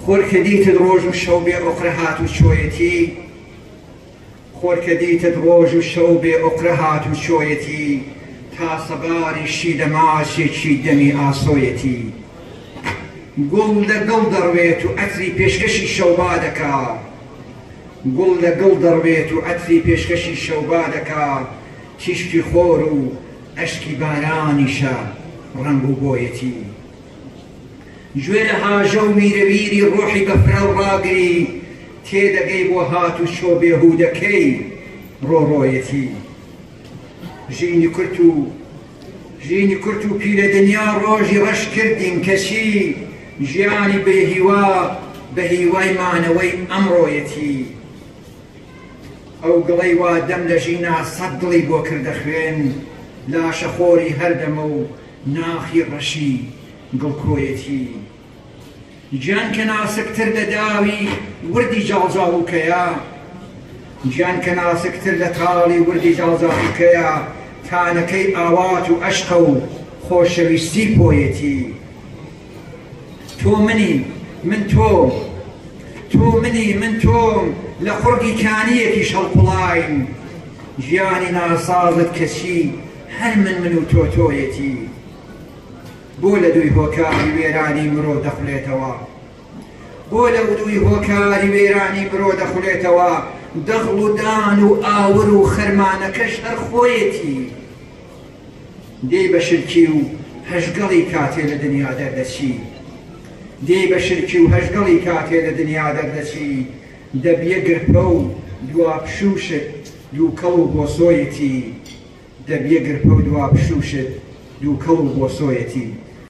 خۆر کە دیتت ڕۆژ و شەو بێ ئۆقرە هات و چۆیەتی خۆر کە دیتت ڕۆژ و شەو بێ ئۆقرە هات و چۆیەتی تا سەباری شیدە ماسێکی دەمی ئاسۆیەتی گوڵ لەگەڵ دەڕوێت و ئەتری پێشکەشی شەوبا دەکا گوڵ لەگەڵ دەڕوێت و ئەتری پێشکەشی شەوبا دەکا تیشکی خۆر و ئەشکی بارانیشە ڕەنگ و بۆیەتی گوێ لە هاژە و میرەویری ڕۆحی بەفرە و ڕاگری تێدەگەی بۆ هات و چۆ بێهودەکەی ڕۆڕۆیەتی ژینی کورت و پیرە دنیا ڕۆژی ڕەش کردین کەچی ژیانی بێهیوا بە هیوای مانەوەی ئەمڕۆیەتی ئەو گڵەی وا دەم لە ژینا سەد دڵی بۆ کردە خوێن لاشەخۆری هەردەمە و ناخی ڕەشی گڵکۆیەتی گیان کە ناسکتر لە داوی وردی جاڵجاڵوکەیە گیان کە ناسکتر لە تاڵی وردی جاڵجاڵوکەیە تانەکەی ئاوات و ئەشقە و خۆشەویستی پۆیەتی تۆ منی من تۆم تۆ منی من تۆم لە خوڕگی کانیەکی شەڵقوڵاین ژیانی ناسازت کەچی هەر من و تۆ تۆیەتی بۆ لە دووی هۆکاری وێرانی مرۆ دەخولێتەوە بۆ لە دووی هۆکاری وێرانی مرۆ دەخولێتەوە دەغڵ و دان و ئاور و خەرمانەکەش هەر خۆیەتی دێ بە شرکی و هەژگەڵی کاتێ لە دنیا دەردەچی دێ بە شرکی و هەژگەڵی کاتێ لە دنیا دەردەچی دەبیە گرپە و دوا پشوشت دووکەڵ و بۆسۆیەتی دەبیە گرپە و دوا پشوشت دووکەڵ و بۆسۆیەتی